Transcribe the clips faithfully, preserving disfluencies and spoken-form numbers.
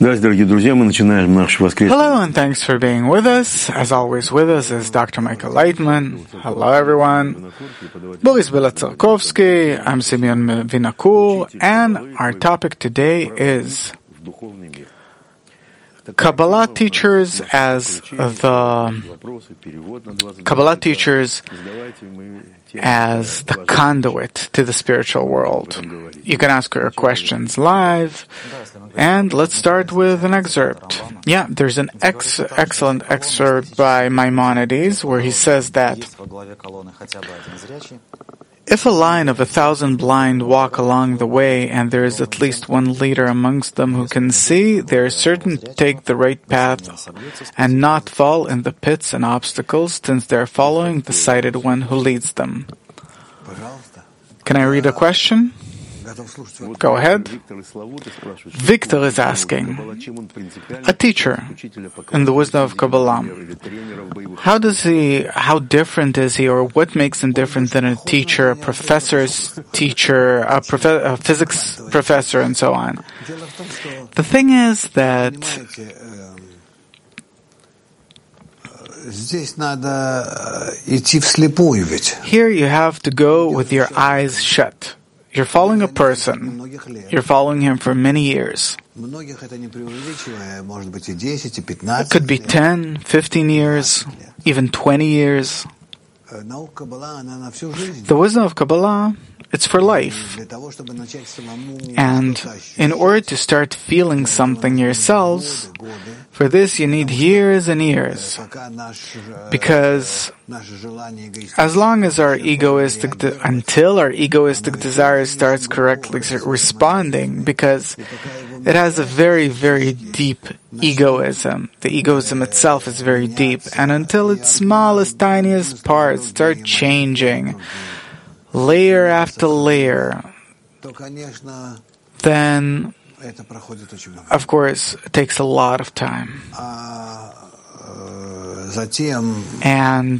Hello and thanks for being with us. As always with us is Doctor Michael Leitman. Hello everyone. Boris Bela-Tsarkovsky, I'm Simeon Vinakur, and our topic today is Kabbalah teachers as the Kabbalah teachers as the conduit to the spiritual world. You can ask your questions live, and let's start with an excerpt. Yeah, there's an ex- excellent excerpt by Maimonides where he says that if a line of a thousand blind walk along the way, and there is at least one leader amongst them who can see, they are certain to take the right path and not fall in the pits and obstacles, since they are following the sighted one who leads them. Can I read a question? Go ahead. Victor is asking, a teacher in the wisdom of Kabbalah, how does he, how different is he, or what makes him different than a teacher, a professor's teacher, a, prof- a physics professor, and so on? The thing is that here you have to go with your eyes shut. You're following a person. You're following him for many years. It could be ten, fifteen years, even twenty years. The wisdom of Kabbalah, it's for life. And in order to start feeling something yourselves, for this you need years and years. Because as long as our egoistic, de- until our egoistic desire starts correctly responding, because it has a very, very deep egoism. The egoism itself is very deep. And until its smallest, tiniest parts start changing, layer after layer, then, of course, it takes a lot of time. And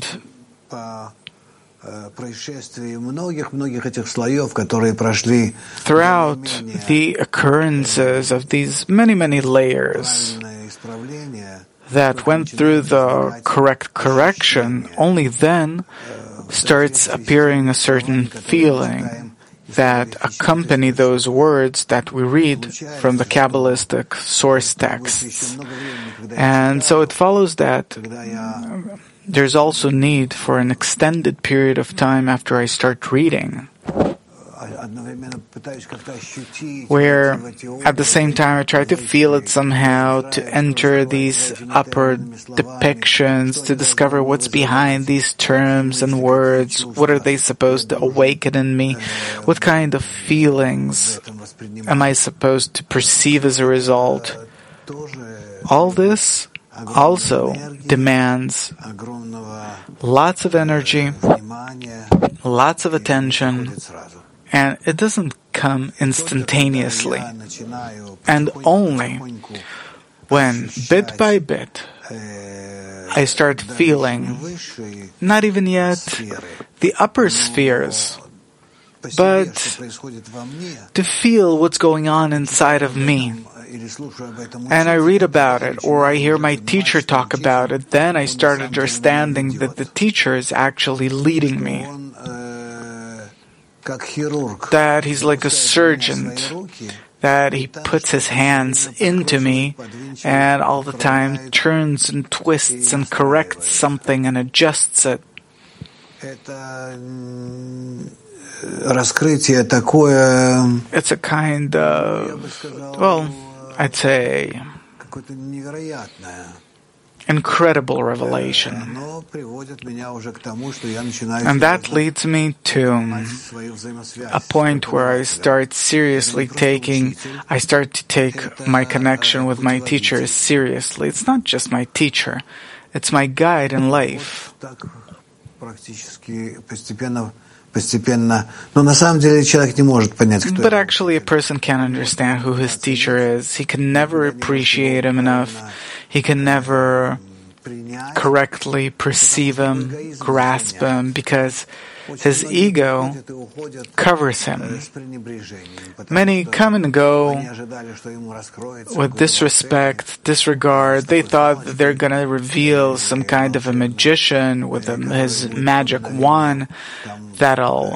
throughout the occurrences of these many, many layers that went through the correct correction, only then starts appearing a certain feeling that accompany those words that we read from the Kabbalistic source texts. And so it follows that there's also need for an extended period of time after I start reading, where at the same time I try to feel it somehow, to enter these upper depictions, to discover what's behind these terms and words, what are they supposed to awaken in me, what kind of feelings am I supposed to perceive as a result. All this also demands lots of energy, lots of attention, and it doesn't come instantaneously. And only when, bit by bit, I start feeling, not even yet the upper spheres, but to feel what's going on inside of me. And I read about it, or I hear my teacher talk about it, then I start understanding that the teacher is actually leading me. That he's like a surgeon, that he puts his hands into me and all the time turns and twists and corrects something and adjusts it. It's a kind of, well, I'd say, incredible revelation. And that leads me to a point where I start seriously taking, I start to take my connection with my teacher seriously. It's not just my teacher, it's my guide in life. But actually a person can't understand who his teacher is. He can never appreciate him enough. He can never correctly perceive him, grasp him, because his ego covers him. Many come and go with disrespect, disregard. They thought that they're going to reveal some kind of a magician with a, his magic wand that'll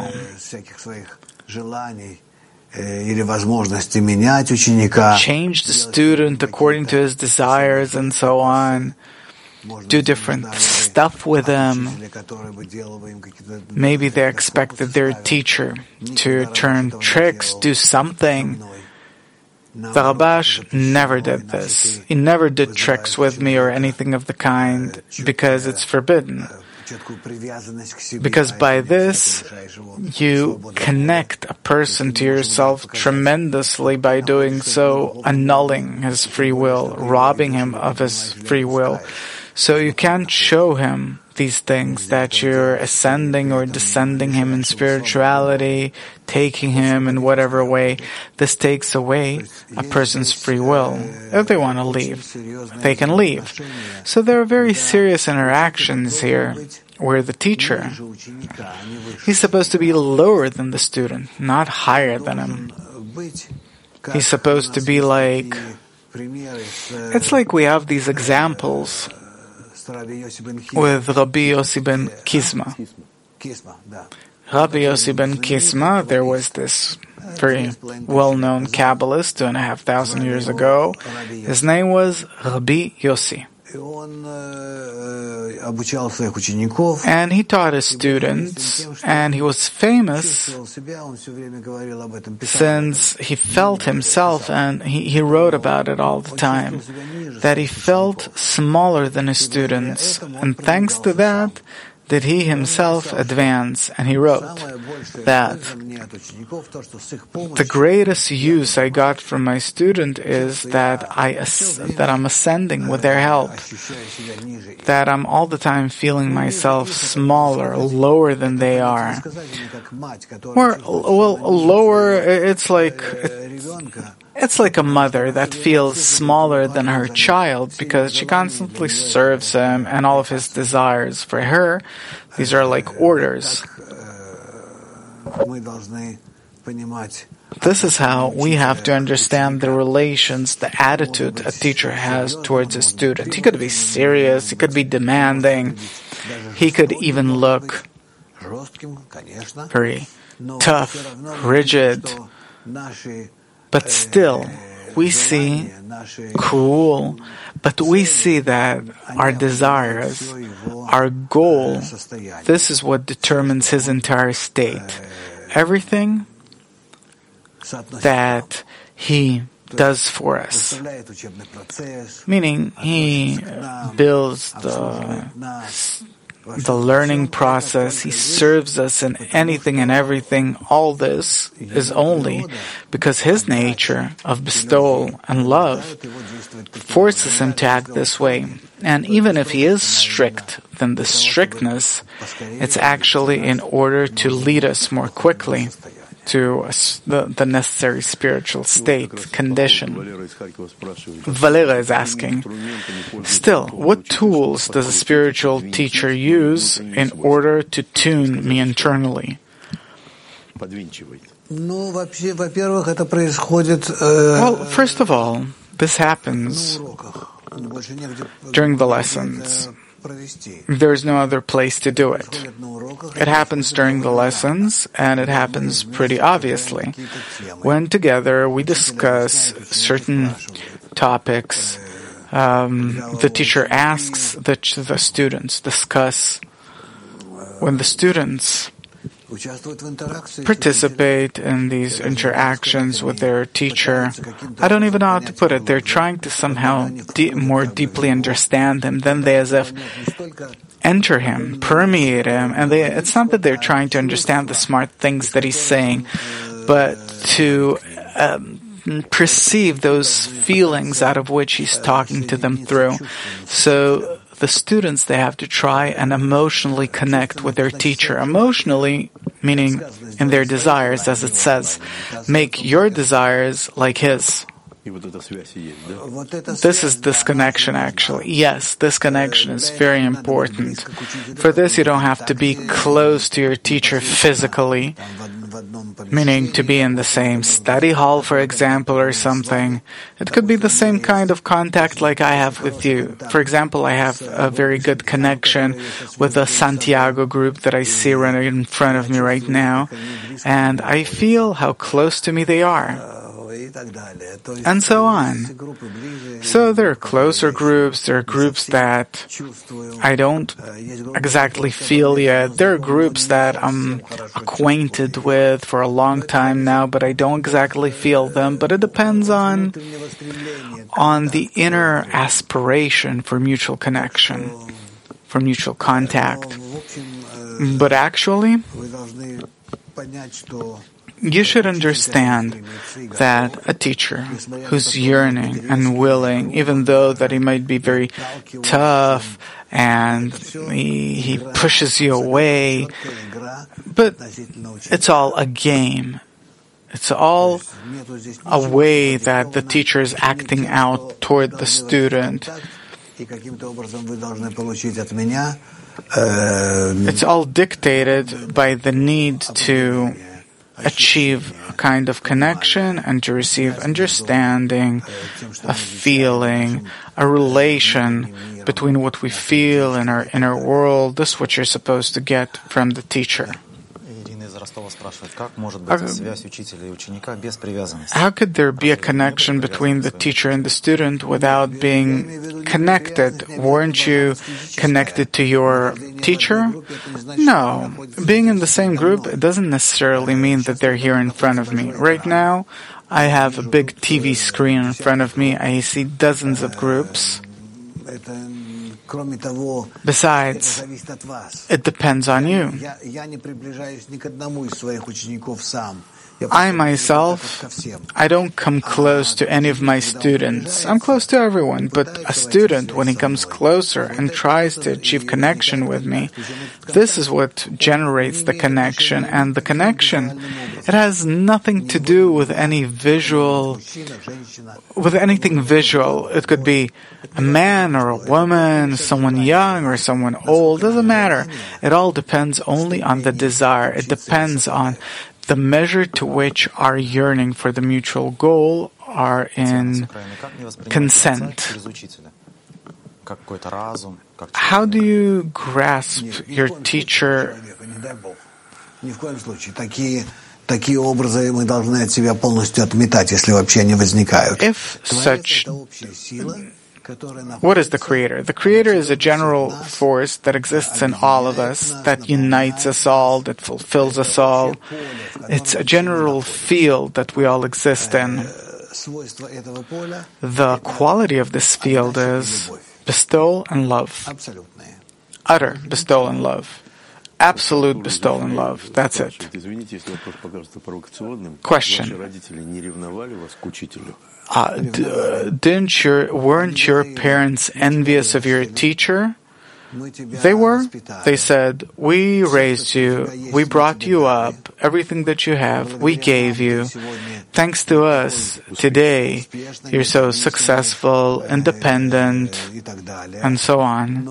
change the student according to his desires and so on. Do different stuff with them. Maybe they expected their teacher to turn tricks, do something. The Rabash never did this. He never did tricks with me or anything of the kind because it's forbidden. Because by this, you connect a person to yourself tremendously by doing so, annulling his free will, robbing him of his free will. So you can't show him these things, that you're ascending or descending him in spirituality, taking him in whatever way. This takes away a person's free will. If they want to leave, they can leave. So there are very serious interactions here where the teacher, he's supposed to be lower than the student, not higher than him. He's supposed to be like, it's like we have these examples with Rabbi Yossi ben Kisma. Rabbi Yossi ben Kisma, there was this very well-known Kabbalist two and a half thousand years ago. His name was Rabbi Yossi. And he taught his students, and he was famous since he felt himself, and he, he wrote about it all the time, that he felt smaller than his students. And thanks to that, did he himself advance, and he wrote that the greatest use I got from my student is that I that I'm ascending with their help, that I'm all the time feeling myself smaller, lower than they are. Or, well, lower, it's like it's like a mother that feels smaller than her child because she constantly serves him and all of his desires. For her, these are like orders. This is how we have to understand the relations, the attitude a teacher has towards a student. He could be serious, he could be demanding, he could even look very tough, rigid, but still, we see cruel, but we see that our desires, our goal, this is what determines his entire state. Everything that he does for us. Meaning, he builds the the learning process, he serves us in anything and everything. All this is only because his nature of bestowal and love forces him to act this way. And even if he is strict, then the strictness, it's actually in order to lead us more quickly to the, the necessary spiritual state, condition. Valera is asking, still, what tools does a spiritual teacher use in order to tune me internally? Well, first of all, this happens during the lessons. There's no other place to do it. It happens during the lessons, and it happens pretty obviously. When together we discuss certain topics, um, the teacher asks the, the students discuss. When the students participate in these interactions with their teacher, I don't even know how to put it. They're trying to somehow de- more deeply understand him. Then they as if enter him, permeate him, and they, it's not that they're trying to understand the smart things that he's saying, but to um, perceive those feelings out of which he's talking to them through. So the students, they have to try and emotionally connect with their teacher. Emotionally, meaning in their desires, as it says, make your desires like his. This is this connection, actually. Yes, this connection is very important. For this, you don't have to be close to your teacher physically, meaning to be in the same study hall, for example, or something. It could be the same kind of contact like I have with you. For example, I have a very good connection with the Santiago group that I see right in front of me right now, and I feel how close to me they are. And so on. So there are closer groups, there are groups that I don't exactly feel yet. There are groups that I'm acquainted with for a long time now, but I don't exactly feel them. But it depends on, on the inner aspiration for mutual connection, for mutual contact. But actually, you should understand that a teacher who's yearning and willing, even though that he might be very tough and he, he pushes you away, but it's all a game. It's all a way that the teacher is acting out toward the student. It's all dictated by the need to achieve a kind of connection and to receive understanding, a feeling, a relation between what we feel in our inner world. This is what you're supposed to get from the teacher. How could there be a connection between the teacher and the student without being connected? Weren't you connected to your teacher? No. Being in the same group, it doesn't necessarily mean that they're here in front of me. Right now, I have a big T V screen in front of me. I see dozens of groups. Besides, it depends on you. I myself, I don't come close to any of my students. I'm close to everyone, but a student, when he comes closer and tries to achieve connection with me, this is what generates the connection. And the connection, it has nothing to do with any visual, with anything visual. It could be a man or a woman, someone young or someone old, doesn't matter. It all depends only on the desire. It depends on the measure to which our yearning for the mutual goal are in consent. How do you grasp your teacher? If such, what is the Creator? The Creator is a general force that exists in all of us, that unites us all, that fulfills us all. It's a general field that we all exist in. The quality of this field is bestowal and love. Utter bestowal and love. Absolute bestowal and love. That's it. Question. Uh, d- didn't your, weren't your parents envious of your teacher? They were. They said, we raised you, we brought you up, everything that you have, we gave you. Thanks to us, today, you're so successful, independent, and so on.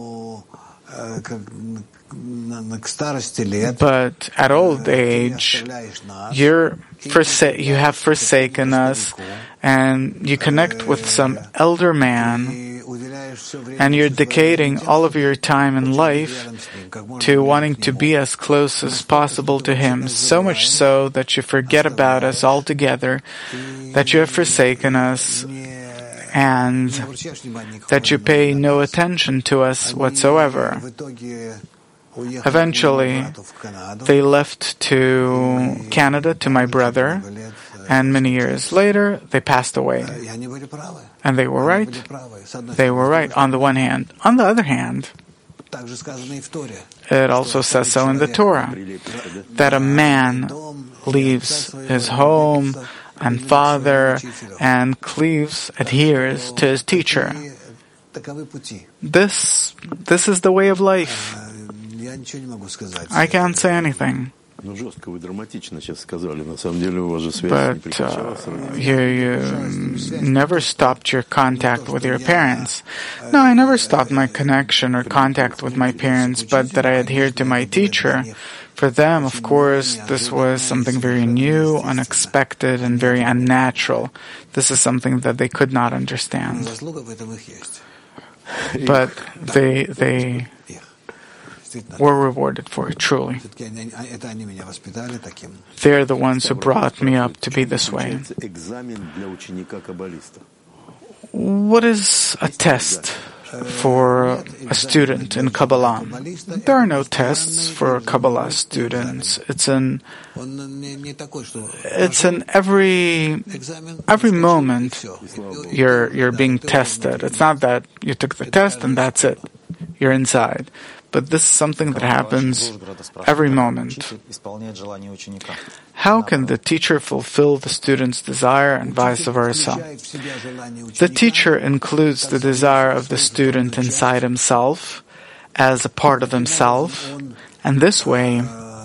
But at old age, you're forsa- you have forsaken us, and you connect with some elder man, and you're dedicating all of your time and life to wanting to be as close as possible to him, so much so that you forget about us altogether, that you have forsaken us, and that you pay no attention to us whatsoever. Eventually, they left to Canada, to my brother, and many years later, they passed away. And they were right. They were right, on the one hand. On the other hand, it also says so in the Torah, that a man leaves his home and father and cleaves, adheres to his teacher. This, this is the way of life. I can't say anything. But uh, you, you never stopped your contact with your parents. No, I never stopped my connection or contact with my parents, but that I adhered to my teacher. For them, of course, this was something very new, unexpected, and very unnatural. This is something that they could not understand. But they they were rewarded for it, truly. They're the ones who brought me up to be this way. What is a test for a student in Kabbalah? There are no tests for Kabbalah students. It's an it's an every every moment you're you're being tested. It's not that you took the test and that's it. You're inside. But this is something that happens every moment. How can the teacher fulfill the student's desire and vice versa? The teacher includes the desire of the student inside himself as a part of himself, and this way,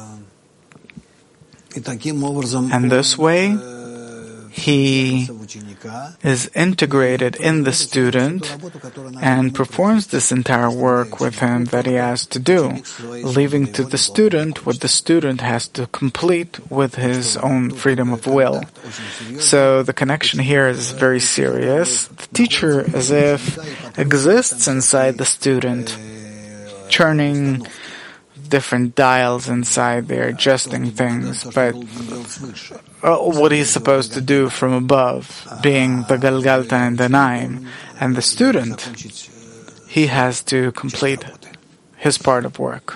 and this way, he is integrated in the student and performs this entire work with him that he has to do, leaving to the student what the student has to complete with his own freedom of will. So the connection here is very serious. The teacher, as if, exists inside the student, turning different dials inside there, adjusting things, but uh, what he's supposed to do from above, being the Galgalta and the Naim, and the student, he has to complete his part of work.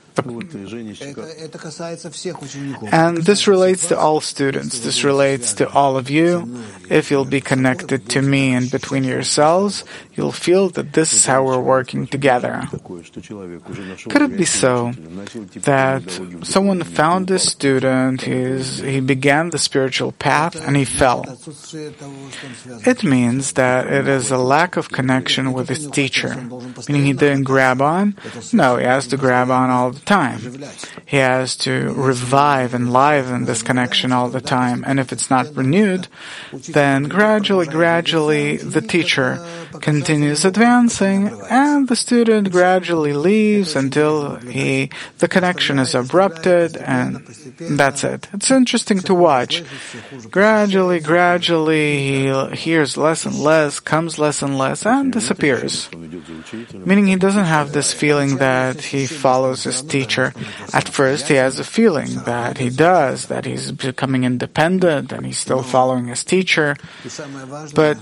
And this relates to all students. This relates to all of you. If you'll be connected to me and between yourselves, you'll feel that this is how we're working together. Could it be so that someone found a student, he's, he began the spiritual path, and he fell? It means that it is a lack of connection with his teacher, meaning he didn't grab on. No, he has to grab on all the time. He has to revive and liven this connection all the time. And if it's not renewed, then gradually, gradually, the teacher continues advancing, and the student gradually leaves until he, the connection is abrupted, and that's it. It's interesting to watch. Gradually, gradually, he hears less and less, comes less and less, and disappears. Meaning he doesn't have this feeling that he follows his teacher. At first, he has a feeling that he does, that he's becoming independent, and he's still following his teacher. But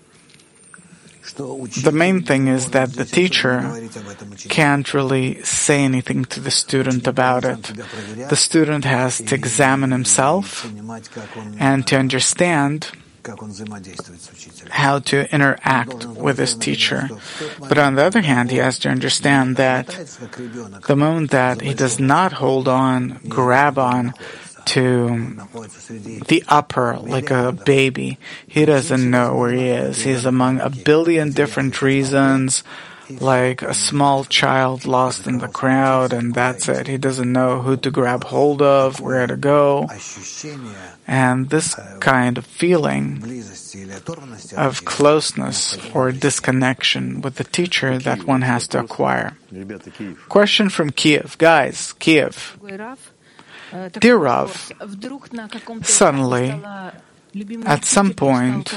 the main thing is that the teacher can't really say anything to the student about it. The student has to examine himself and to understand how to interact with his teacher. But on the other hand, he has to understand that the moment that he does not hold on, grab on to the upper like a baby, he doesn't know where he is. He's among a billion different reasons, like a small child lost in the crowd, and that's it. He doesn't know who to grab hold of, where to go. And this kind of feeling of closeness or disconnection with the teacher that one has to acquire. Question from Kiev. Guys, Kiev. Dear Rav, suddenly, at some point,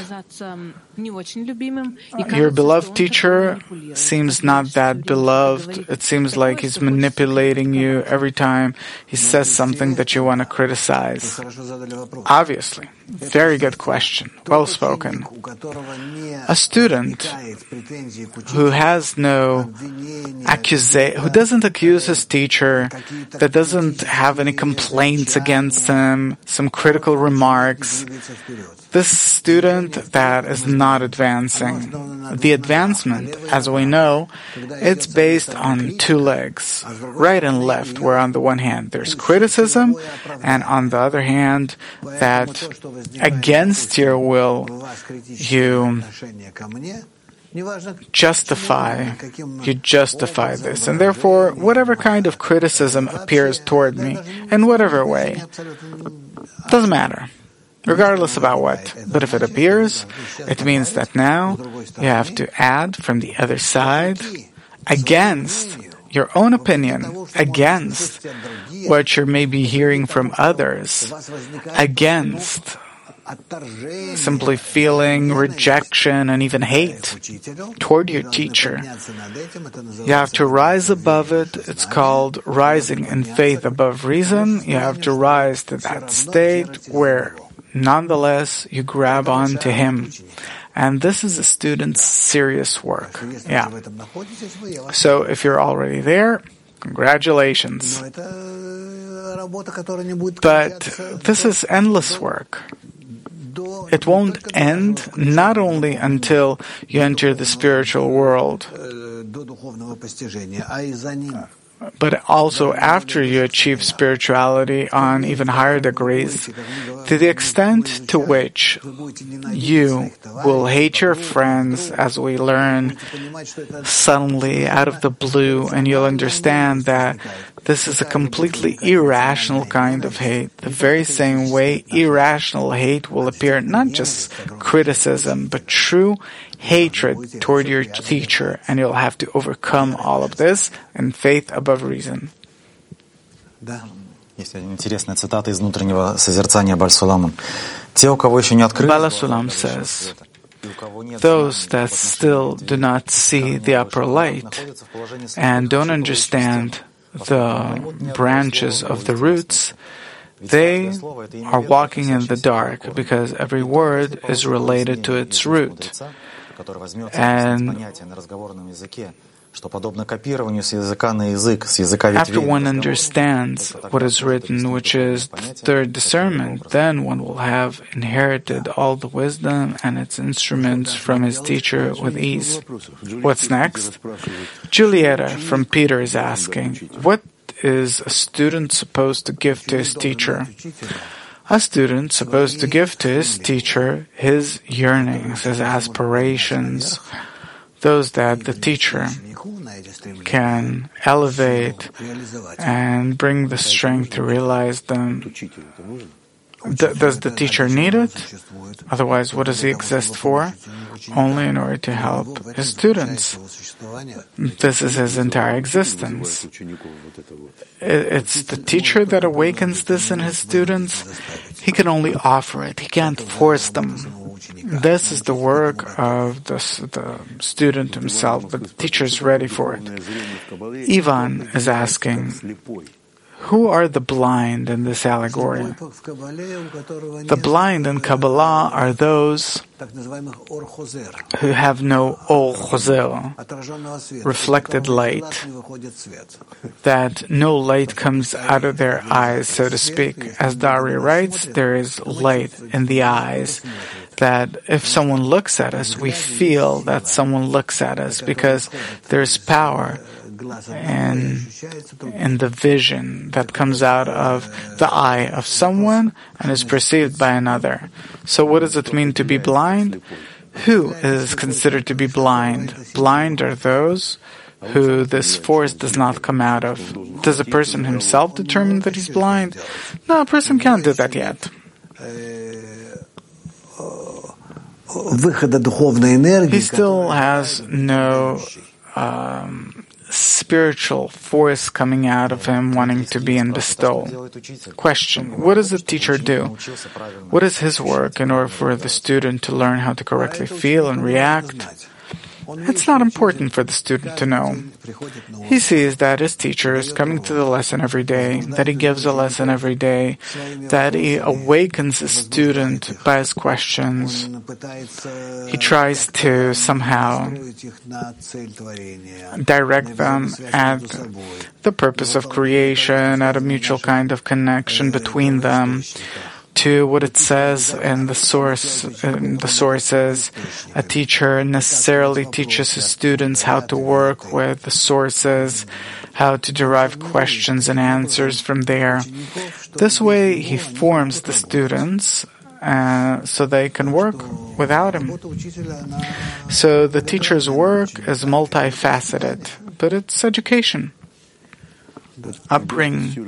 your beloved teacher seems not that beloved. It seems like he's manipulating you every time he says something that you want to criticize. Obviously. Very good question. Well spoken. A student who has no accusation, who doesn't accuse his teacher, that doesn't have any complaints against him, some critical remarks, this student that is not advancing. The advancement, as we know, it's based on two legs, right and left, where on the one hand there's criticism, and on the other hand, that against your will, you justify, you justify this, and therefore whatever kind of criticism appears toward me, in whatever way, doesn't matter, regardless about what. But if it appears, it means that now you have to add from the other side against your own opinion, against what you're maybe hearing from others, against simply feeling rejection and even hate toward your teacher. You have to rise above it. It's called rising in faith above reason. You have to rise to that state where nonetheless you grab on to him. And this is a student's serious work. Yeah. So if you're already there, congratulations. But this is endless work. It won't end not only until you enter the spiritual world, but also after you achieve spirituality on even higher degrees, to the extent to which you will hate your friends, as we learn suddenly out of the blue, and you'll understand that this is a completely irrational kind of hate. The very same way irrational hate will appear, not just criticism, but true hatred toward your teacher, and you'll have to overcome all of this in faith above reason. Есть один интересная цитата из внутреннего созерцания Бааль Суламом. Те, у кого еще не открыли... Bala Sulam says, those that still do not see the upper light and don't understand the branches of the roots, they are walking in the dark because every word is related to its root. And after one understands what is written, which is the third discernment, then one will have inherited all the wisdom and its instruments from his teacher with ease. What's next? Julieta from Peter is asking, what is a student supposed to give to his teacher? A student supposed to give to his teacher his yearnings, his aspirations, those that the teacher can elevate and bring the strength to realize them. D- does the teacher need it? Otherwise, what does he exist for? Only in order to help his students. This is his entire existence. It's the teacher that awakens this in his students. He can only offer it. He can't force them. This is the work of the, the student himself, but the teacher is ready for it. Ivan is asking, who are the blind in this allegory? The blind in Kabbalah are those who have no Or Chozer, reflected light, that no light comes out of their eyes, so to speak. As Dari writes, there is light in the eyes, that if someone looks at us, we feel that someone looks at us, because there's power in, in the vision that comes out of the eye of someone and is perceived by another. So what does it mean to be blind? Who is considered to be blind? Blind are those who this force does not come out of. Does a person himself determine that he's blind? No, a person can't do that yet. He still has no um, spiritual force coming out of him wanting to be in bestowal. Question: what does the teacher do? What is his work in order for the student to learn how to correctly feel and react? It's not important for the student to know. He sees that his teacher is coming to the lesson every day, that he gives a lesson every day, that he awakens the student by his questions. He tries to somehow direct them at the purpose of creation, at a mutual kind of connection between them, to what it says in the source, in the sources. A teacher necessarily teaches his students how to work with the sources, how to derive questions and answers from there. This way he forms the students uh, so they can work without him. So the teacher's work is multifaceted, but it's education, upbringing.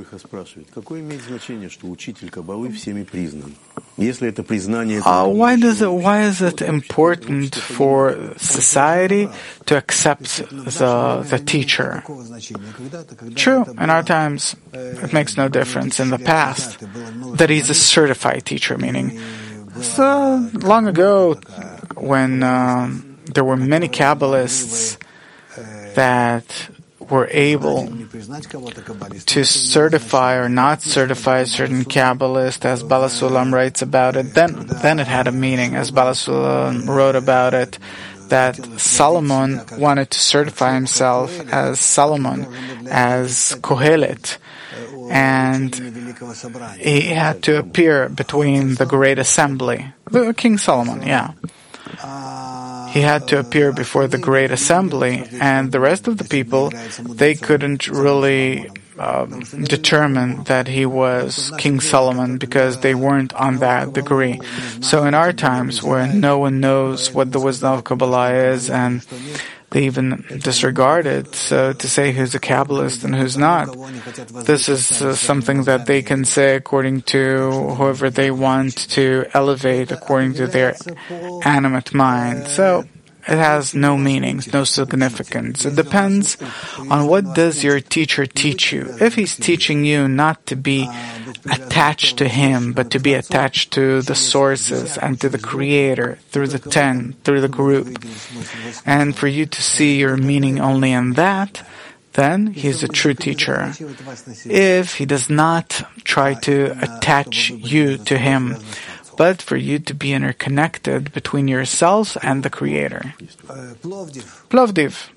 Uh, why does it? Why is it important for society to accept the the teacher? True, in our times, it makes no difference. In the past, that he's a certified teacher, meaning, so long ago, when um, there were many Kabbalists that were able to certify or not certify a certain Kabbalist, as Bala Sulam writes about it, then then it had a meaning, as Bala Sulam wrote about it, that Solomon wanted to certify himself as Solomon, as Kohelet, and he had to appear between the great assembly, the King Solomon, yeah. He had to appear before the great assembly, and the rest of the people, they couldn't really um, determine that he was King Solomon because they weren't on that degree. So in our times, when no one knows what the wisdom of Kabbalah is, and they even disregard it, so to say who's a Kabbalist and who's not, this is uh, something that they can say according to whoever they want to elevate according to their animate mind. So it has no meanings, no significance. It depends on what does your teacher teach you. If he's teaching you not to be attached to him, but to be attached to the sources and to the Creator through the ten, through the group, and for you to see your meaning only in that, then he's a true teacher. If he does not try to attach you to him, but for you to be interconnected between yourselves and the Creator. Plovdiv.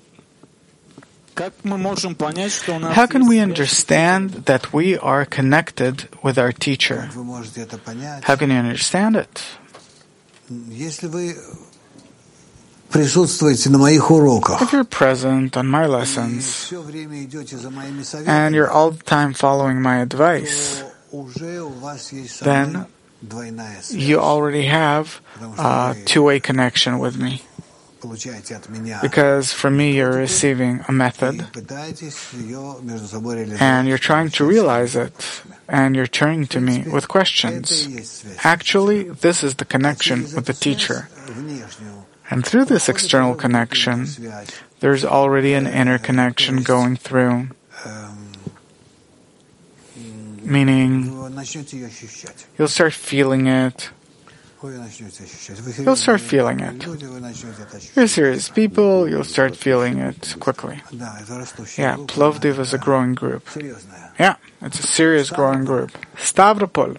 How can we understand that we are connected with our teacher? How can you understand it? If you're present on my lessons and you're all the time following my advice, then you already have a two-way connection with me. Because from me you're receiving a method and you're trying to realize it and you're turning to me with questions. Actually, this is the connection with the teacher. And through this external connection, there's already an inner connection going through. Meaning, you'll start feeling it. You'll start feeling it. You're serious people, you'll start feeling it quickly. Yeah, Plovdiv is a growing group. Yeah, it's a serious growing group. Stavropol.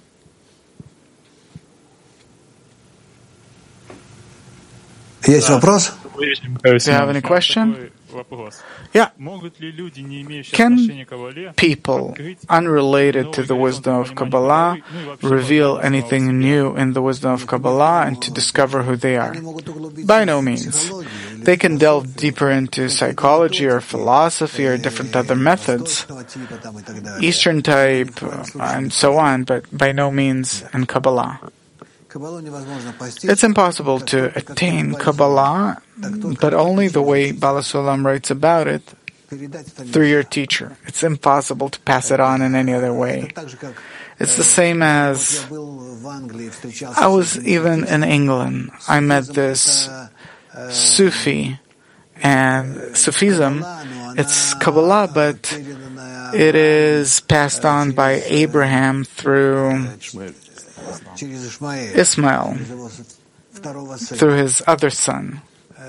Do you have any question? Yeah. Can people unrelated to the wisdom of Kabbalah reveal anything new in the wisdom of Kabbalah and to discover who they are? By no means. They can delve deeper into psychology or philosophy or different other methods, Eastern type, and so on, but by no means in Kabbalah. It's impossible to attain Kabbalah, but only the way Bala Sulam writes about it, through your teacher. It's impossible to pass it on in any other way. It's the same as, I was even in England, I met this Sufi, and Sufism, it's Kabbalah, but it is passed on by Abraham through Ismail, through his other son,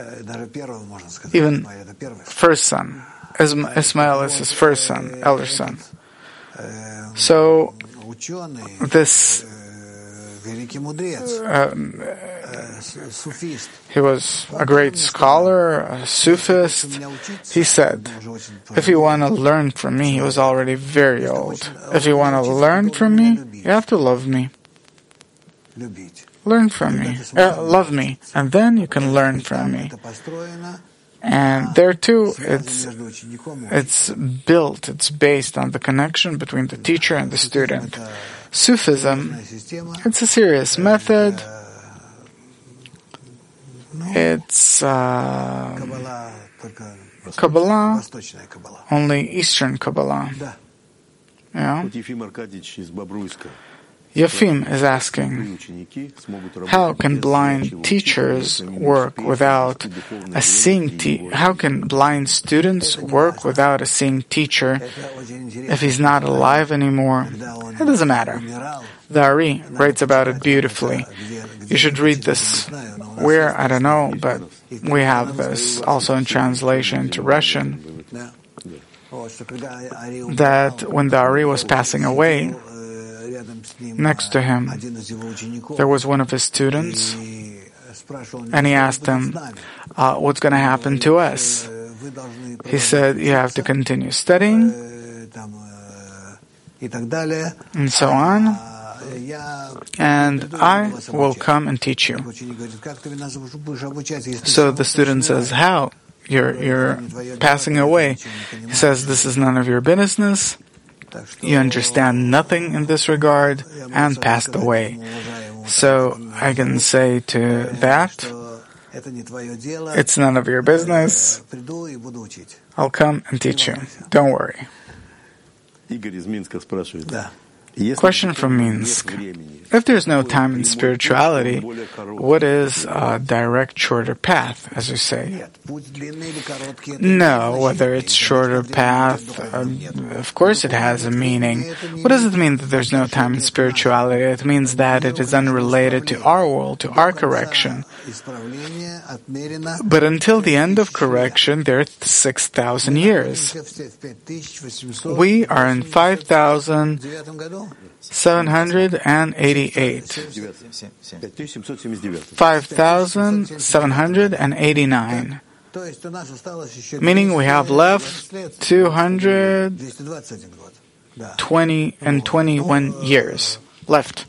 even first son. Ismail is his first son, elder son. So this um, he was a great scholar, a Sufist. He said, if you want to learn from me, he was already very old. If you want to learn from me, you have to love me. Learn from me, uh, love me, and then you can learn from me. And there too, it's it's built, it's based on the connection between the teacher and the student. Sufism, it's a serious method. It's uh, Kabbalah, only Eastern Kabbalah. Yeah. Yefim is asking, how can blind teachers work without a seeing te- how can blind students work without a seeing teacher if he's not alive anymore? It doesn't matter. The Ari writes about it beautifully. You should read this. Where? I don't know, but we have this also in translation into Russian, that when the Ari was passing away, next to him, there was one of his students, and he asked him, uh, what's going to happen to us? He said, you have to continue studying, and so on, and I will come and teach you. So the student says, how? You're, you're passing away. He says, this is none of your business. You understand nothing in this regard, and passed away. So I can say to that, it's none of your business. I'll come and teach you. Don't worry. Question from Minsk. If there's no time in spirituality, what is a direct, shorter path, as you say? No, whether it's shorter path, um, of course it has a meaning. What does it mean that there's no time in spirituality? It means that it is unrelated to our world, to our correction. But until the end of correction, there are six thousand years. We are in five thousand seven hundred eighty-eight. five thousand seven hundred eighty-nine. Meaning we have left two hundred twenty and twenty-one years left.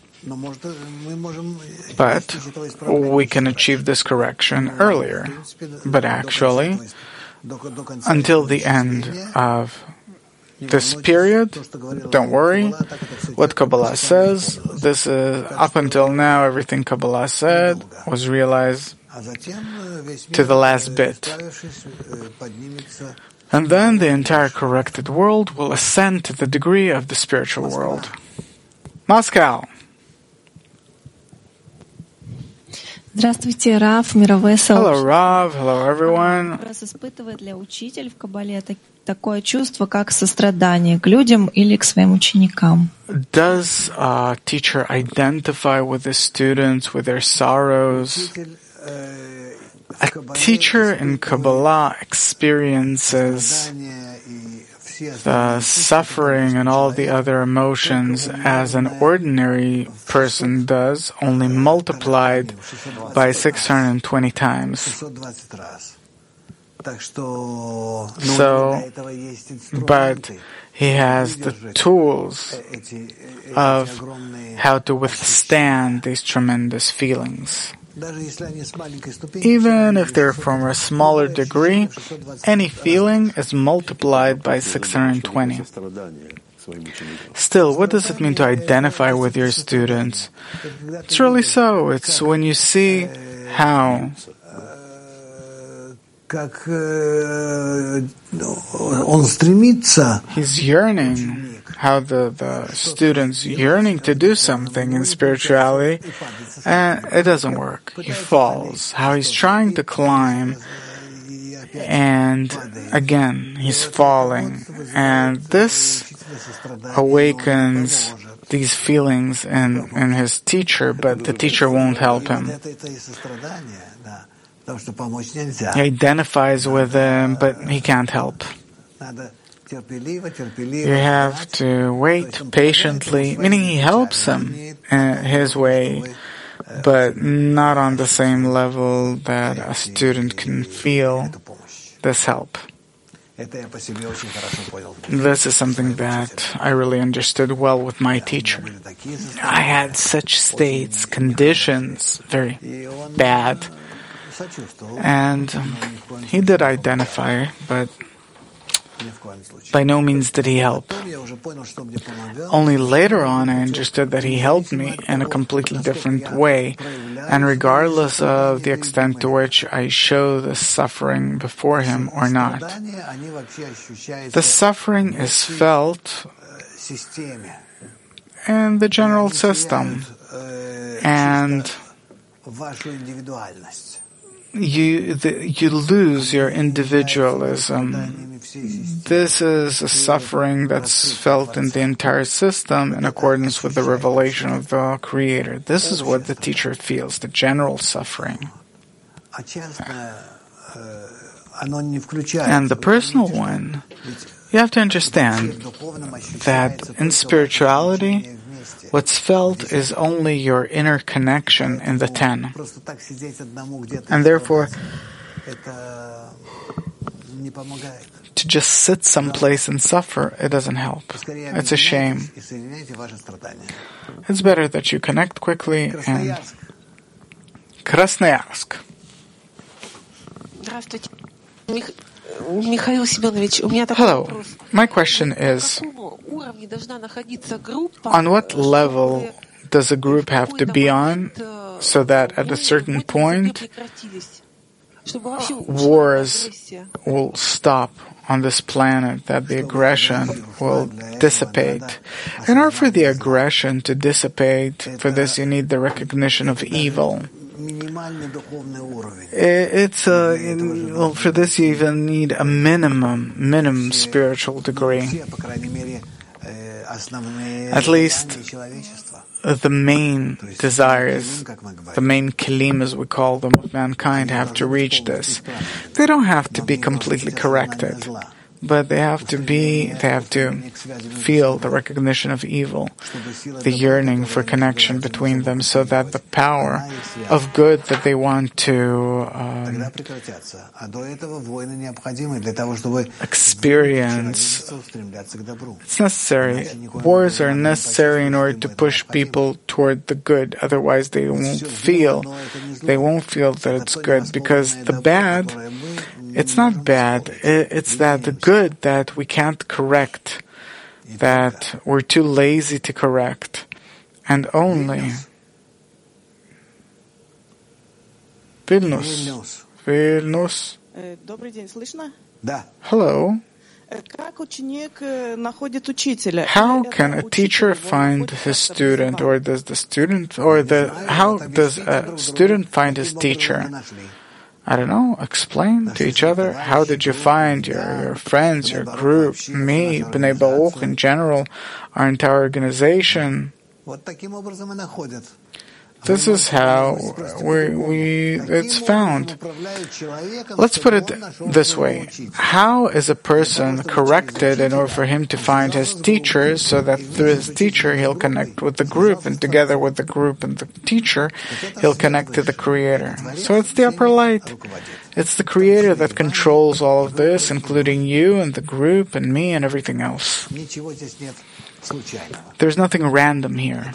But we can achieve this correction earlier. But actually, until the end of this period, don't worry. What Kabbalah says, this is up until now, everything Kabbalah said was realized to the last bit. And then the entire corrected world will ascend to the degree of the spiritual world. Moscow. Здравствуйте, Рав, мировое сообщество. Hello, Rav. Hello, everyone. Раз испытывает ли учитель в Каббале такое чувство, как сострадание к людям или к своим ученикам? Does a teacher identify with the students, with their sorrows? A teacher in Kabbalah experiences the suffering and all the other emotions as an ordinary person does, only multiplied by six hundred twenty times. So, but he has the tools of how to withstand these tremendous feelings. Even if they're from a smaller degree, any feeling is multiplied by six hundred twenty. Still, what does it mean to identify with your students? It's really so. It's when you see how he's yearning, how the, the student's yearning to do something in spirituality, and it doesn't work. He falls. How he's trying to climb, and again, he's falling. And this awakens these feelings in, in his teacher, but the teacher won't help him. He identifies with him, but he can't help. You have to wait patiently, meaning he helps him in his way, but not on the same level that a student can feel this help. This is something that I really understood well with my teacher. I had such states, conditions, very bad, and he did identify, but By no means did he help. Only later on I understood that he helped me in a completely different way, and regardless of the extent to which I show the suffering before him or not. The suffering is felt in the general system, and you the, you lose your individualism. This is a suffering that's felt in the entire system in accordance with the revelation of the Creator. This is what the teacher feels, the general suffering. And the personal one, you have to understand that in spirituality, what's felt is only your inner connection in the ten. And therefore, to just sit someplace and suffer, it doesn't help. It's a shame. It's better that you connect quickly and... Krasnoyarsk. Hello. My question is, on what level does a group have to be on so that at a certain point wars will stop on this planet, that the aggression will dissipate? In order for the aggression to dissipate, for this you need the recognition of evil. It's a, well, for this you even need a minimum, minimum spiritual degree. At least the main desires, the main kelim as we call them, of mankind have to reach this. They don't have to be completely corrected, but they have to be, they have to feel the recognition of evil, the yearning for connection between them, so that the power of good that they want to um, experience, it's necessary. Wars are necessary in order to push people toward the good, otherwise they won't feel, they won't feel that it's good, because the bad, it's not bad, it's that the good that we can't correct, that we're too lazy to correct, and only Vilnius. Vilnius. Hello. How can a teacher find his student, or does the student, or the, how does a student find his teacher? I don't know, explain to each other. How did you find your, your friends, your group, me, Bnei Baruch in general, our entire organization? This is how we, we, it's found. Let's put it this way. How is a person corrected in order for him to find his teacher, so that through his teacher he'll connect with the group, and together with the group and the teacher he'll connect to the Creator? So it's the upper light. It's the Creator that controls all of this, including you and the group and me and everything else. There's nothing random here.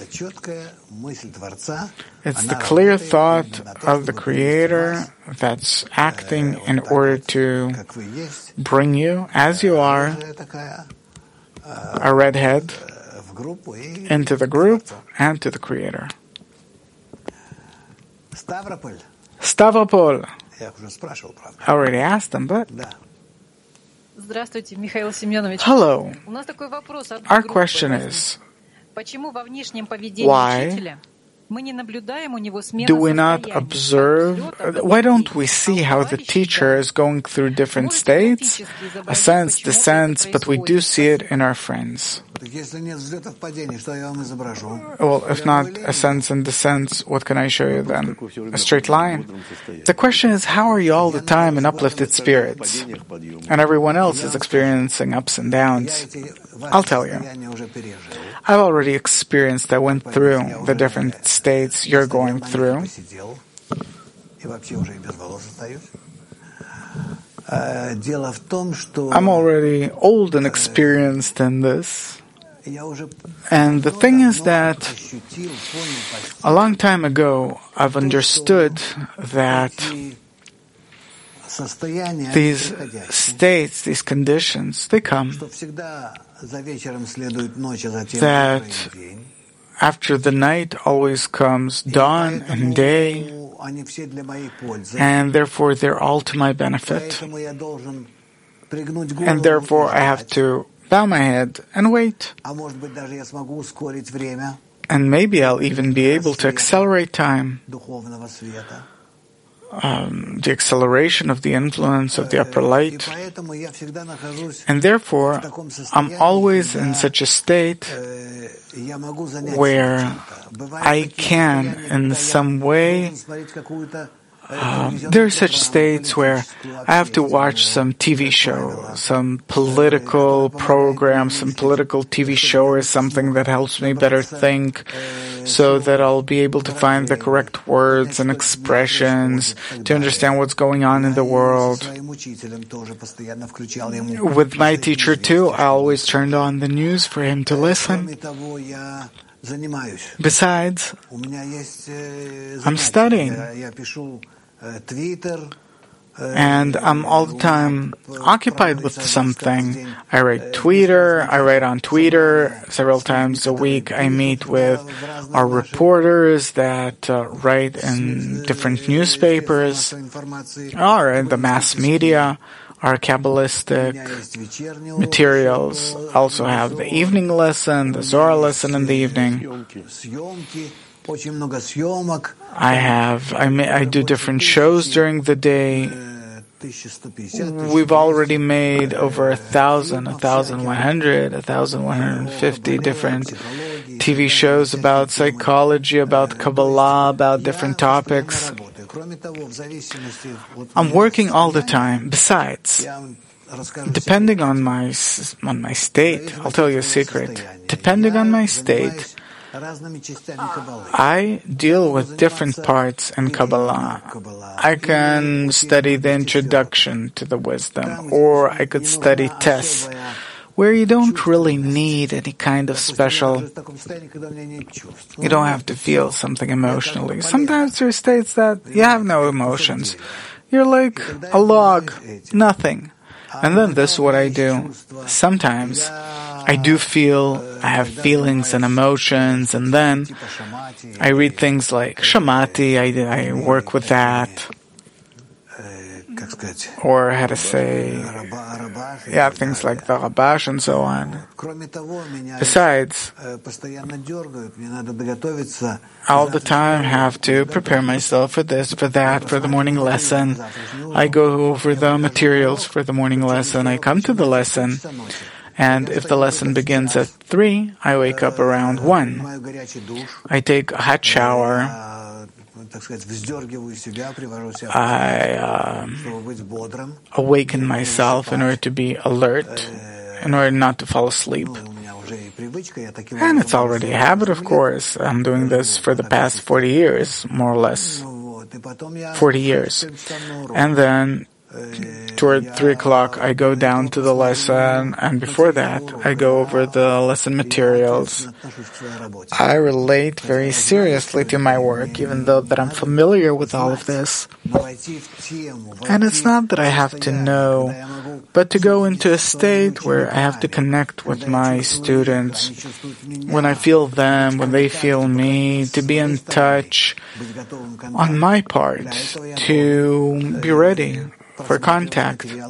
It's the clear thought of the Creator that's acting in order to bring you, as you are, a redhead, into the group and to the Creator. Stavropol. I already asked them, but... Hello. Our question is, why do we not observe, why don't we see how the teacher is going through different states, ascents, descents, but we do see it in our friends? Well, if not ascents and descents, what can I show you then? A straight line? The question is, how are you all the time in uplifted spirits? And everyone else is experiencing ups and downs. I'll tell you. I've already experienced, I went through the different states you're going through. I'm already old and experienced in this. And the thing is that a long time ago I've understood that these states, these conditions, they come. That after the night always comes dawn and day, and therefore they're all to my benefit. And therefore I have to bow my head and wait. And maybe I'll even be able to accelerate time. Um, the acceleration of the influence of the upper light. And therefore, I'm always in such a state where I can, in some way, Um, there are such states where I have to watch some T V show, some political program, some political T V show or something that helps me better think, so that I'll be able to find the correct words and expressions to understand what's going on in the world. With my teacher too, I always turned on the news for him to listen. Besides, I'm studying. And I'm all the time occupied with something. I write Twitter, I write on Twitter several times a week. I meet with our reporters that uh, write in different newspapers, or in the mass media, our Kabbalistic materials. I also have the evening lesson, the Zohar lesson in the evening. I have, I, may, I do different shows during the day. We've already made over a thousand, a thousand one hundred, a thousand one hundred fifty different T V shows about psychology, about Kabbalah, about different topics. I'm working all the time. Besides, depending on my on my state, I'll tell you a secret. Depending on my state, I deal with different parts in Kabbalah. I can study the introduction to the wisdom, or I could study tests, where you don't really need any kind of special, you don't have to feel something emotionally. Sometimes there are states that you have no emotions. You're like a log, nothing. And then this is what I do. Sometimes I do feel, I have feelings and emotions, and then I read things like Shamati, I, I work with that. Or how to say, yeah, things like the Rabash and so on. Besides, all the time have to prepare myself for this, for that, for the morning lesson. I go over the materials for the morning lesson. I come to the lesson, and if the lesson begins at three, I wake up around one. I take a hot shower. I uh, awaken myself in order to be alert, in order not to fall asleep. And it's already a habit, of course. I'm doing this for the past forty years, more or less. forty years. And then toward three o'clock, I go down to the lesson, and before that, I go over the lesson materials. I relate very seriously to my work, even though that I'm familiar with all of this. And it's not that I have to know, but to go into a state where I have to connect with my students, when I feel them, when they feel me, to be in touch on my part, to be ready for contact. Where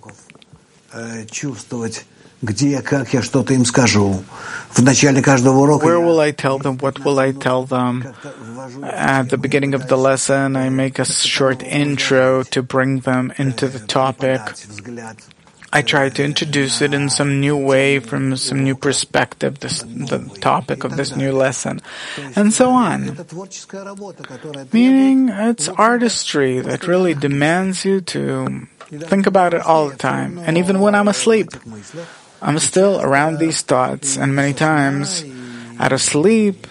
will I tell them? What will I tell them? At the beginning of the lesson, I make a short intro to bring them into the topic. I try to introduce it in some new way, from some new perspective, this, the topic of this new lesson, and so on. Meaning, it's artistry that really demands you to think about it all the time. And even when I'm asleep, I'm still around these thoughts, and many times, out of sleep,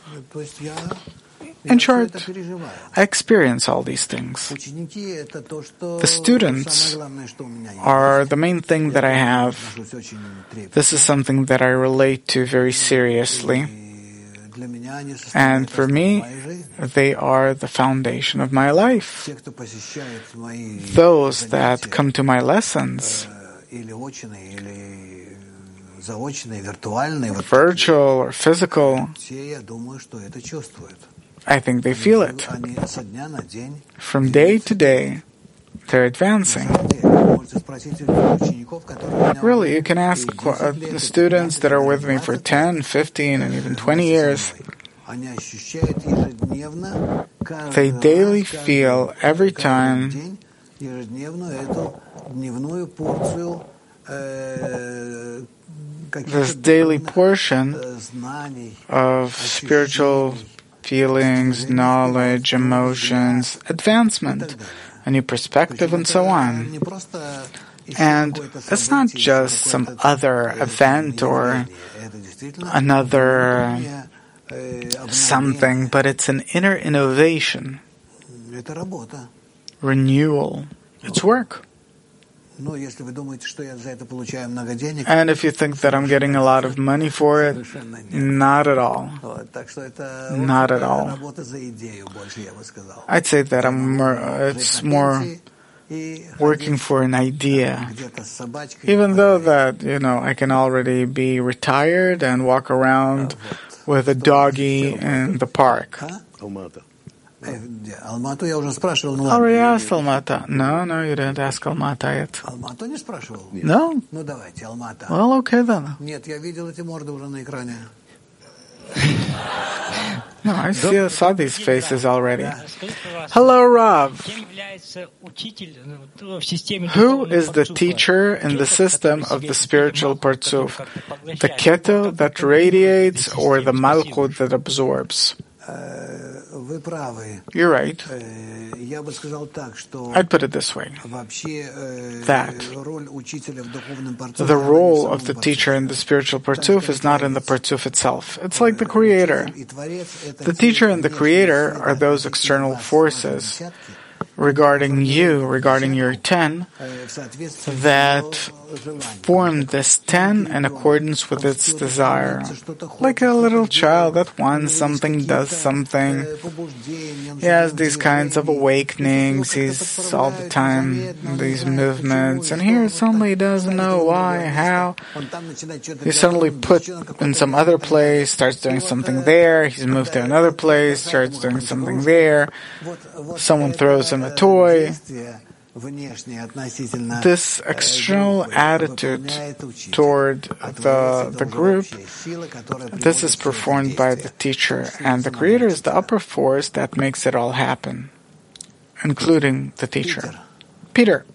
in short, I experience all these things. The students are the main thing that I have. This is something that I relate to very seriously. And for me, they are the foundation of my life. Those that come to my lessons, virtual or physical, I think they feel it. From day to day, they're advancing. Really, you can ask uh, the students that are with me for ten, fifteen, and even twenty years. They daily feel every time this daily portion of spiritual feelings, knowledge, emotions, advancement, a new perspective, and so on. And it's not just some other event or another something, but it's an inner innovation, renewal. It's work. And if you think that I'm getting a lot of money for it, not at all. Not at all. I'd say that I'm more, uh, it's more working for an idea. Even though that, you know, I can already be retired and walk around with a doggy in the park. Already asked Almata. No, no, you didn't ask Almata yet. No? Well, okay then. No, I see, saw these faces already. Hello, Rav. Who is the teacher in the system of the spiritual Partzuf? The Keter that radiates or the Malchut that absorbs? You're right. I'd put it this way, that the role of the teacher in the spiritual Partzuf is not in the Partzuf itself. It's like the Creator. The teacher and the Creator are those external forces regarding you, regarding your ten, that form this ten in accordance with its desire. Like a little child that wants something, does something. He has these kinds of awakenings. He's all the time in these movements. And here suddenly he doesn't know why, how. He's suddenly put in some other place, starts doing something there. He's moved to another place, starts doing something there. Someone throws him a toy. This external attitude toward the, the group, this is performed by the teacher, and the Creator is the upper force that makes it all happen, including the teacher. Peter.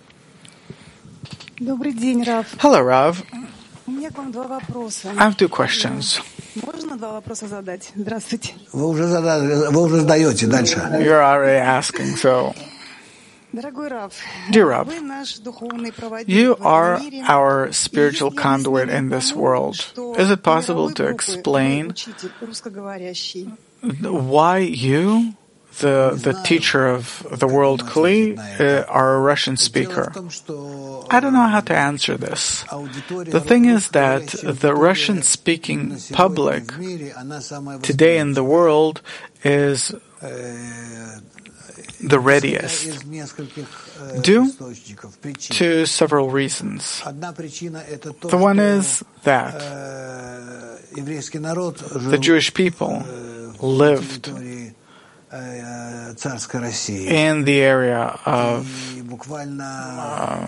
Hello, Rav. I have two questions. You're already asking, so... Dear Rav, you are our spiritual conduit in this world. Is it possible to explain why you, the the teacher of the world Kli, uh, are a Russian speaker? I don't know how to answer this. The thing is that the Russian-speaking public today in the world is the readiest, due to several reasons. The one is that the Jewish people lived in the area of uh,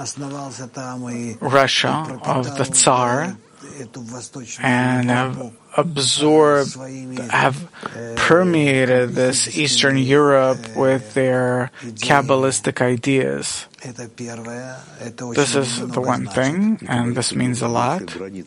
Russia, of the Tsar, and have absorbed, have permeated this Eastern Europe with their Kabbalistic ideas. This is the one thing, and this means a lot.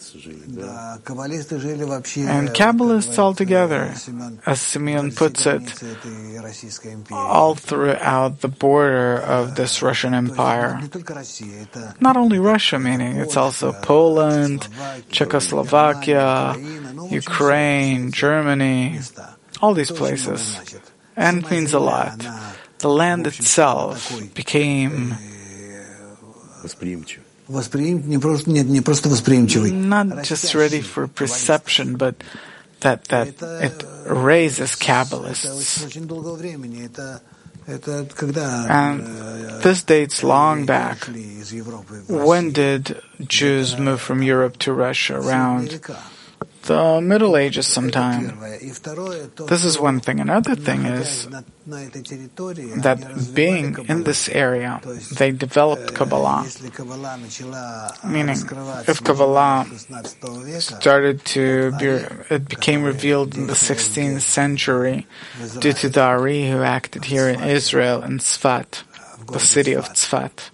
And Kabbalists altogether, as Simeon puts it, all throughout the border of this Russian Empire. Not only Russia, meaning it's also Poland, Czechoslovakia, Ukraine, Germany, all these places. And it means a lot. The land itself became not just ready for perception, but that, that it raises Kabbalists. And this dates long back. When did Jews move from Europe to Russia? Around the Middle Ages sometime. This is one thing. Another thing is that being in this area, they developed Kabbalah. Meaning, if Kabbalah started to be, it became revealed in the sixteenth century due to the Ari who acted here in Israel, in Tzfat, the city of Tzfat.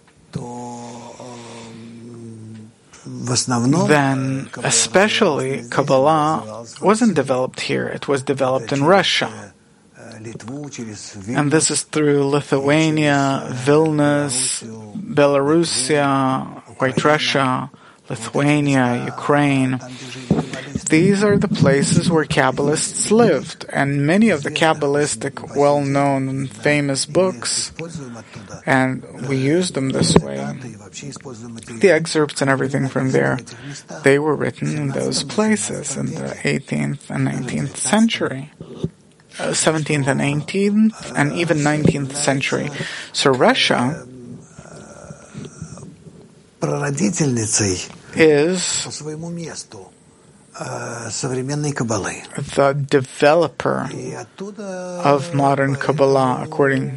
Then, especially, Kabbalah wasn't developed here. It was developed in Russia. And this is through Lithuania, Vilnius, Belarusia, White Russia, Lithuania, Ukraine. These are the places where Kabbalists lived, and many of the Kabbalistic well-known and famous books, and we use them this way. The excerpts and everything from there, they were written in those places in the eighteenth and nineteenth century. Uh, seventeenth and eighteenth, and even nineteenth century. So Russia is the developer of modern Kabbalah, according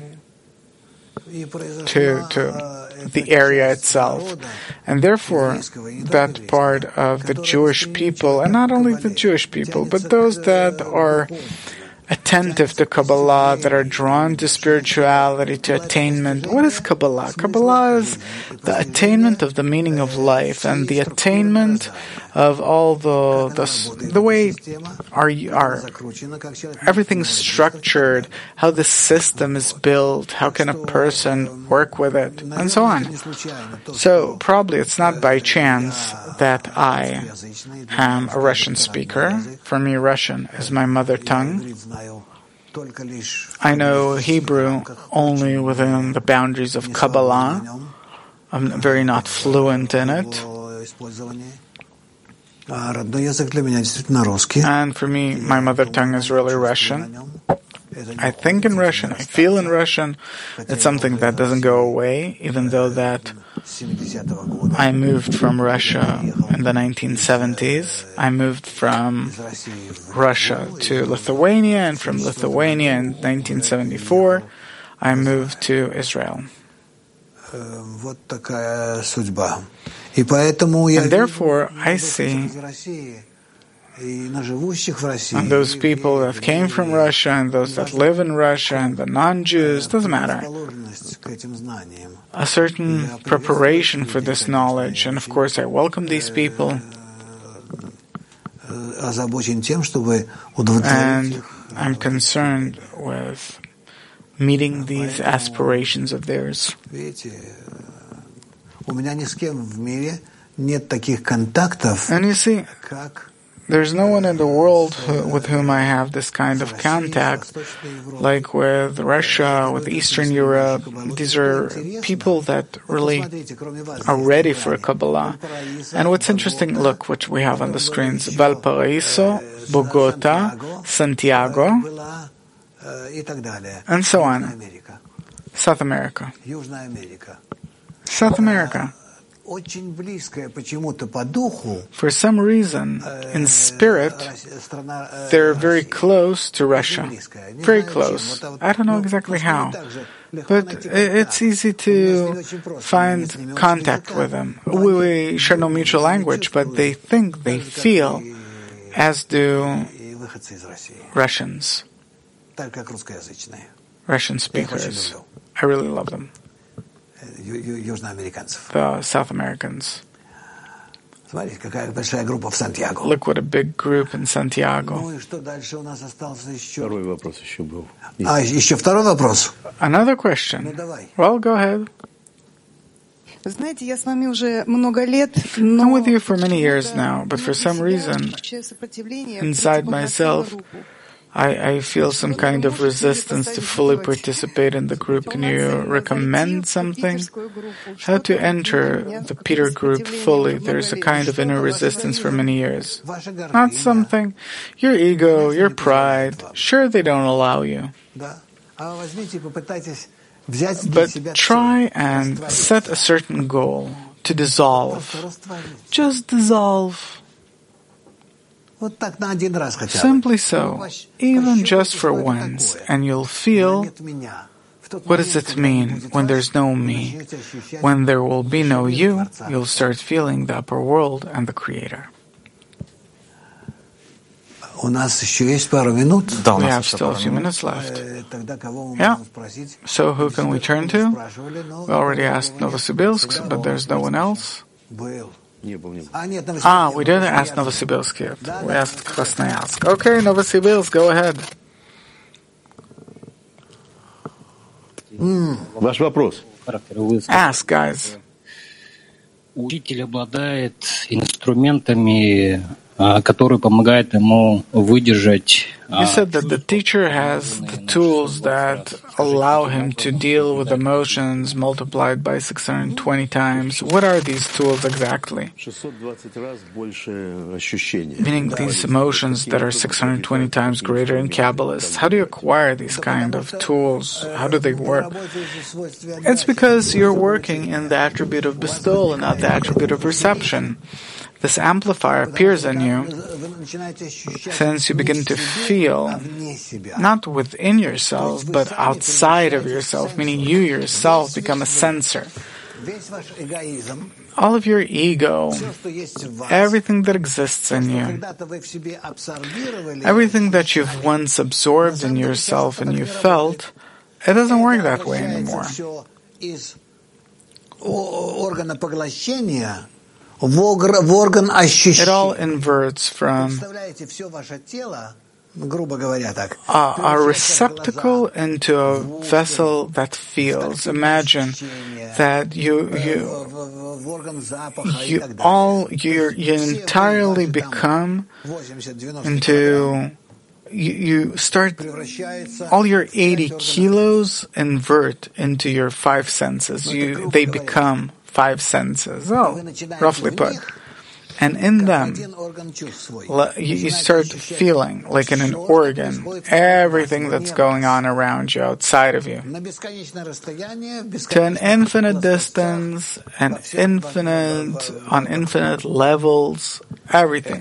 to, to the area itself. And therefore, that part of the Jewish people, and not only the Jewish people, but those that are attentive to Kabbalah, that are drawn to spirituality, to attainment. What is Kabbalah? Kabbalah is the attainment of the meaning of life and the attainment of all the the, the way our, our everything's structured, how the system is built, how can a person work with it, and so on. So probably it's not by chance that I am a Russian speaker. For me, Russian is my mother tongue. I know Hebrew only within the boundaries of Kabbalah. I'm very not fluent in it. And for me, my mother tongue is really Russian. I think in Russian, I feel in Russian. It's something that doesn't go away, even though that I moved from Russia in the nineteen seventies. I moved from Russia to Lithuania, and from Lithuania in nineteen seventy-four, I moved to Israel. And therefore, I see and those people that came from Russia and those that live in Russia and the non-Jews, doesn't matter, a certain preparation for this knowledge. And of course, I welcome these people. And I'm concerned with meeting these aspirations of theirs. And you see, there's no one in the world who, with whom I have this kind of contact, like with Russia, with Eastern Europe. These are people that really are ready for Kabbalah. And what's interesting, look what we have on the screens: Valparaiso, Bogota, Santiago, and so on. South America. South America. For some reason, in spirit, they're very close to Russia. Very close. I don't know exactly how, but it's easy to find contact with them. We share no mutual language, but they think, they feel, as do Russians. Russian speakers. I really love them. The South Americans. Look what a big group in Santiago. Another question. Well, go ahead. I'm with you for many years now, but for some reason, inside myself, I, I feel some kind of resistance to fully participate in the group. Can you recommend something? How to enter the Peter group fully? There's a kind of inner resistance for many years. Not something. Your ego, your pride. Sure, they don't allow you. But try and set a certain goal to dissolve. Just dissolve. Simply so, even just for once, and you'll feel, what does it mean when there's no me? When there will be no you, you'll start feeling the upper world and the Creator. We have still a few minutes left. Yeah. So who can we turn to? We already asked Novosibirsk, but there's no one else. Ah, we didn't ask Novosibirsk yet. We asked Krasnoyarsk. Okay, Novosibirsk, go ahead. Ваш вопрос. Ask, guys. Учитель обладает инструментами, которые помогают ему выдержать. You said that the teacher has the tools that allow him to deal with emotions multiplied by six hundred twenty times. What are these tools exactly? Meaning these emotions that are six hundred twenty times greater in Kabbalists. How do you acquire these kind of tools? How do they work? It's because you're working in the attribute of bestowal and not the attribute of reception. This amplifier appears in you since you begin to feel, not within yourself, but outside of yourself, meaning you yourself become a sensor. All of your ego, everything that exists in you, everything that you've once absorbed in yourself and you felt, it doesn't work that way anymore. It all inverts from a, a receptacle into a vessel that feels. Imagine that you you you all you you entirely become into you, you start all your eighty kilos invert into your five senses. You they become five senses, oh, roughly put. And in them, you start feeling, like in an organ, everything that's going on around you, outside of you. To an infinite distance, and infinite, on infinite levels, everything.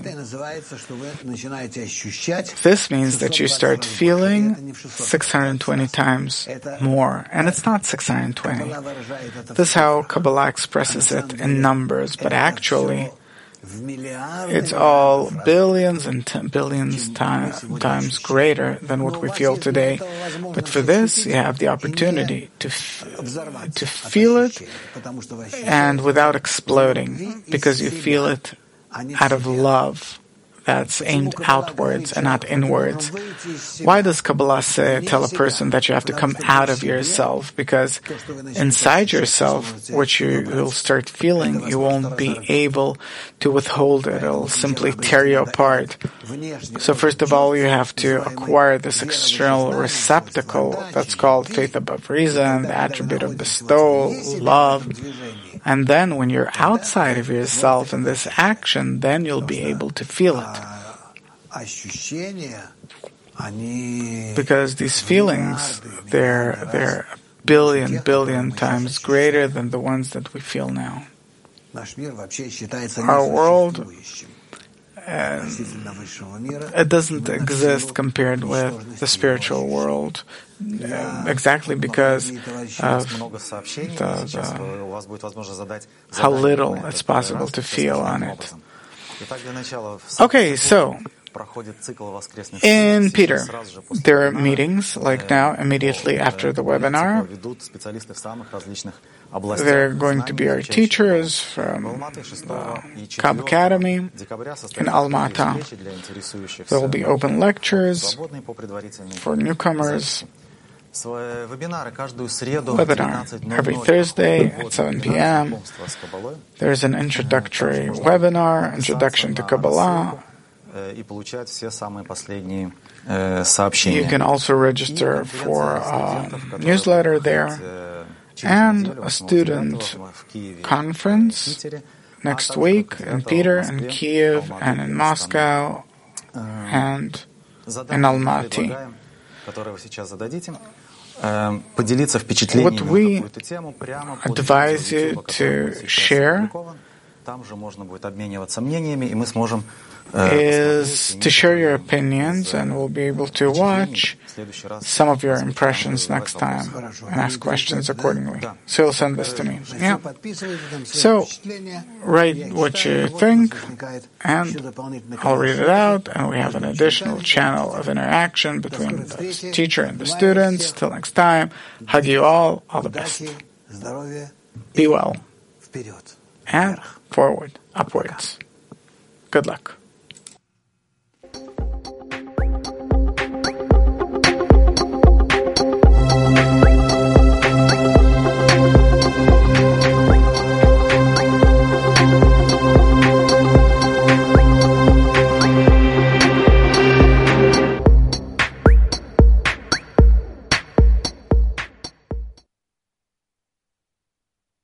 This means that you start feeling six hundred twenty times more. And it's not six hundred twenty. This is how Kabbalah expresses it in numbers, but actually, it's all billions and t- billions time, times greater than what we feel today. But for this, you have the opportunity to f- to feel it, and without exploding, because you feel it out of love that's aimed outwards and not inwards. Why does Kabbalah say, tell a person that you have to come out of yourself? Because inside yourself, what you will start feeling, you won't be able to withhold it. It'll simply tear you apart. So first of all, you have to acquire this external receptacle that's called faith above reason, the attribute of bestowal, love. And then when you're outside of yourself in this action, then you'll be able to feel it. Because these feelings, they're, they're a billion, billion times greater than the ones that we feel now. Our world, uh, it doesn't exist compared with the spiritual world. Uh, exactly because of the, the, how little it's possible to feel on it. Okay, so in Peter, there are meetings, like now, immediately after the webinar. There are going to be our teachers from the Kab Academy in Almaty. There will be open lectures for newcomers. Webinar every Thursday at seven p.m. There's an introductory webinar, Introduction to Kabbalah. и получать все самые последние сообщения. You can also register for a newsletter there and a student conference next week in Peter, in Kiev, and in Moscow, and in Almaty. What we advise you to share is to share your opinions, and we'll be able to watch some of your impressions next time and ask questions accordingly. So you'll send this to me. Yeah. So write what you think, and I'll read it out, and we have an additional channel of interaction between the teacher and the students. Till next time, hug you all. All the best. Be well. And forward, upwards. Good luck.